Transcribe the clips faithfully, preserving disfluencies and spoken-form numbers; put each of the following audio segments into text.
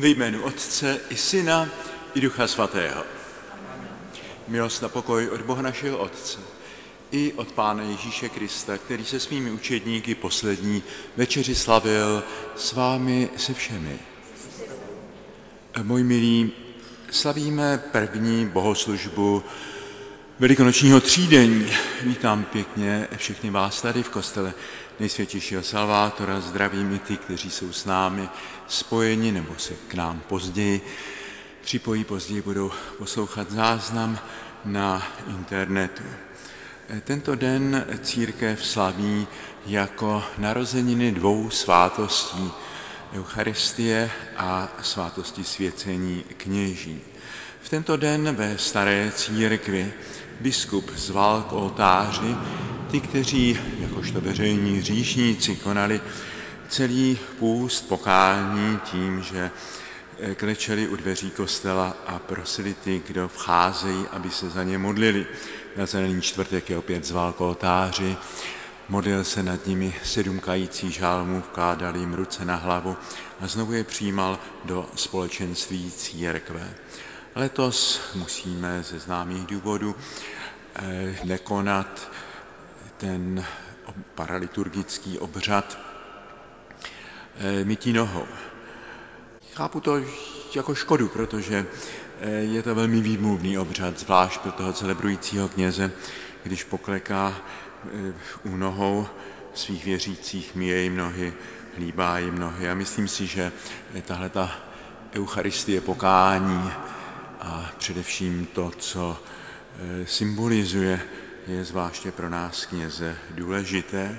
Ve jménu Otce i Syna i Ducha Svatého. Milost a pokoj od Boha našeho Otce i od Pána Ježíše Krista, který se svými učedníky poslední večeři slavil, s vámi se všemi. Moji milí, slavíme první bohoslužbu velikonočního třídení. Vítám pěkně všechny vás tady v kostele Nejsvětějšího Salvátora. Zdravím i ty, kteří jsou s námi spojeni nebo se k nám později připojí, později budou poslouchat záznam na internetu. Tento den církev slaví jako narozeniny dvou svátostí, Eucharistie a svátosti svěcení kněží. V tento den ve staré církvi biskup zval k oltáři ty, kteří jakožto veřejní hříšníci konali celý půst pokání tím, že klečeli u dveří kostela a prosili ty, kdo vcházejí, aby se za ně modlili. Na Zelený čtvrtek je opět zval k oltáři, modlil se nad nimi sedm kající žálmů, vkládal jim ruce na hlavu a znovu je přijímal do společenství církve. Letos musíme ze známých důvodů eh, nekonat ten paraliturgický obřad eh, mytí nohou. Chápu to jako škodu, protože je to velmi výmluvný obřad, zvlášť pro toho celebrujícího kněze, když pokleká u nohou svých věřících, myje jim nohy, hlíbá jim nohy. A myslím si, že tahle ta Eucharistie pokání a především to, co symbolizuje, je zvláště pro nás kněze důležité.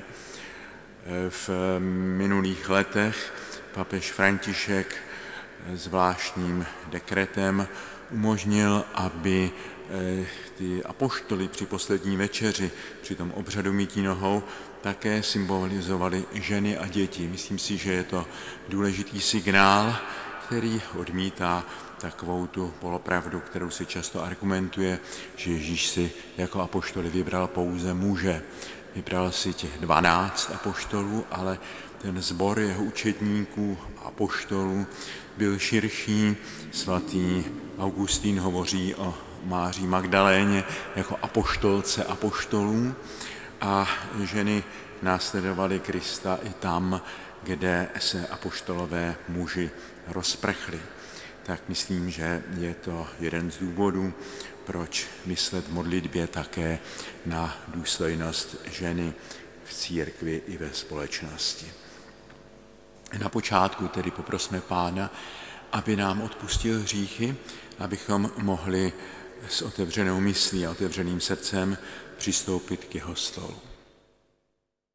V minulých letech papež František zvláštním dekretem umožnil, aby ty apoštoly při poslední večeři, při tom obřadu mytí nohou, také symbolizovali ženy a děti. Myslím si, že je to důležitý signál, který odmítá takovou tu polopravdu, kterou si často argumentuje, že Ježíš si jako apoštoly vybral pouze muže. Vybral si těch dvanáct apoštolů, ale ten sbor jeho učedníků apoštolů byl širší. Svatý Augustín hovoří o Máří Magdaléně jako apoštolce apoštolů a ženy následovaly Krista i tam, kde se apoštolové muži rozprchli. Tak myslím, že je to jeden z důvodů, proč myslet v modlitbě také na důstojnost ženy v církvi i ve společnosti. Na počátku tedy poprosme Pána, aby nám odpustil hříchy, abychom mohli s otevřenou myslí a otevřeným srdcem přistoupit k jeho stolu.